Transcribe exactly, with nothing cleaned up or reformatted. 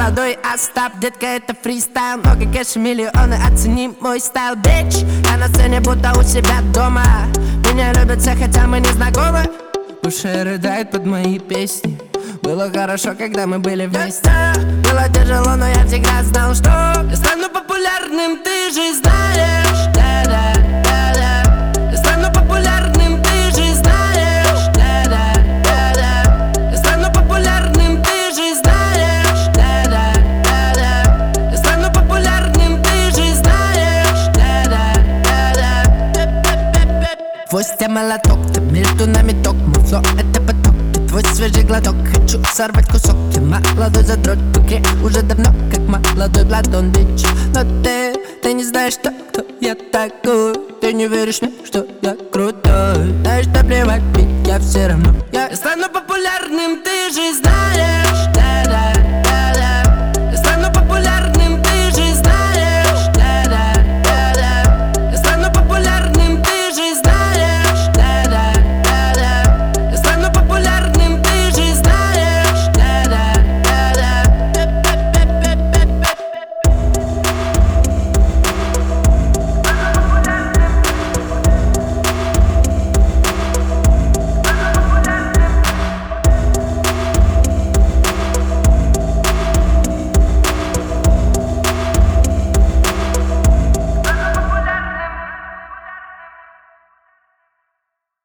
молодой Остап, детка, это фристайл. Много кэша, миллионы, оцени мой стайл, бич. Я на сцене, будто у себя дома. Меня любят все, хотя мы не знакомы. Уши рыдают под мои песни. Было хорошо, когда мы были вместе. Было тяжело, но я всегда знал, что я стану популярным, ты же знаешь. Да-да, да-да. Я стану популярным, ты же знаешь. Да-да, да-да. Я стану популярным, ты же знаешь. Да-да, да-да. Я стану популярным, ты же знаешь. Да-да, да-да. Твой стя молоток, ты между нами ток, музло это поток. Твой свежий глоток, хочу сорвать кусок. Ты молодой задрот, в руке уже давно, как молодой Платон, бич. Но ты, ты не знаешь, что, кто я такой. Ты не веришь мне, что я крутой. Знаешь, что плевать, ведь я все равно я, я стану популярным, ты же знаешь. Да-да.